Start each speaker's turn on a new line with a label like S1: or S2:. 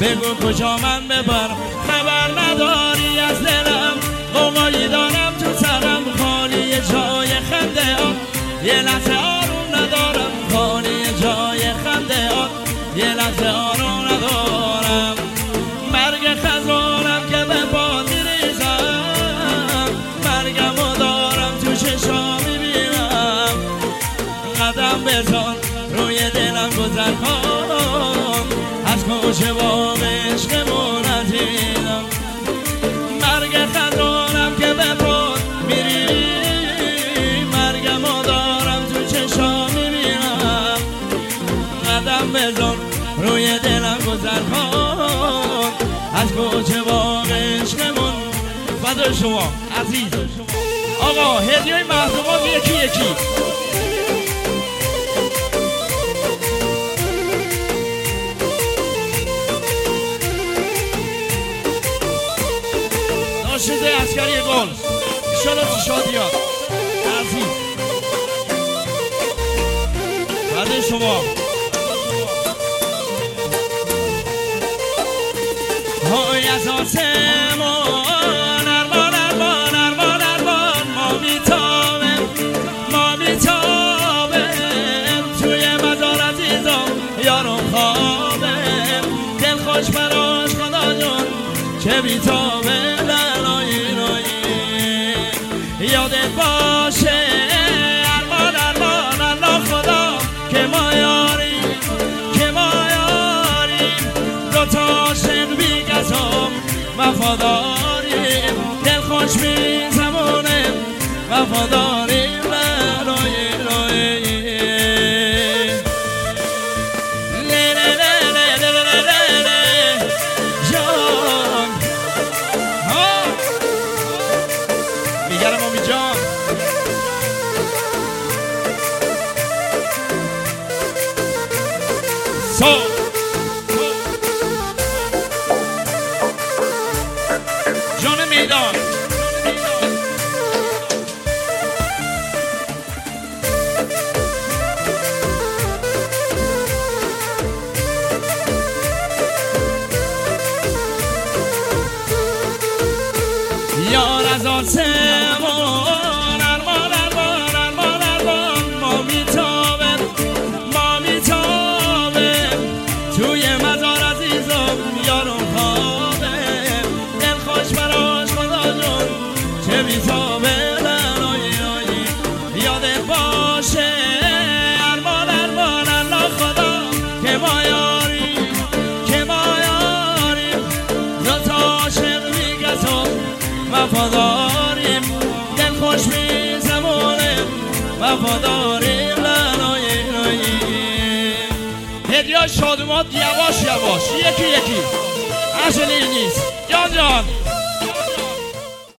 S1: بگو کجا من ببرم خبر نداری از دلم قوقایی دارم تو سرم خالی جای خنده ها یه لحظه آروم ندارم خالی جای خنده ها یه لحظه آروم ندارم مرگ خزانم که به پا میریزم مرگمو دارم تو چشا میبینم قدم بزن روی دلم گذر کن از کوچه باغ عشقمون ندیدم مرگ خزانم که به پا میری مرگمو دارم تو چشا میبینم قدم بزن روی دلم گذر کن از کوچه باغ عشقمون فدای شما عزیز آقا هدیه محرومان یکی یکی ناشیده عسکری گل ایشالا تو شادیات عزیز فدای شما های از آسمان ارمان ارمان ارمان ارمان ما میتابم توی مزار عزیزم یارم خوابم دل خوش براش خدا جون چه بیتابه لالایی لایی یادت باشه ارمان ارمان الله خدا که ما یاریم دوتا عاشق بی قسم وفاداریم دل خوش بی زمانه وفاداریم لالایی لایی جان میدان یار از آسمان ارمان ارمان ارمان ارمان ما میتابم توی مزار عزیزم یارم خوابم دل خوش براش خدا جون چه بیتابه لالایی یادت باشه ارمان ارمان الله خدا که ما یاریم دوتا عاشق بی قسم وفاداریم دل خوش بی زمانه وفاداریم لالایی لایی هدیه شادومات یواش یواش یکی یکی عجله نیست جان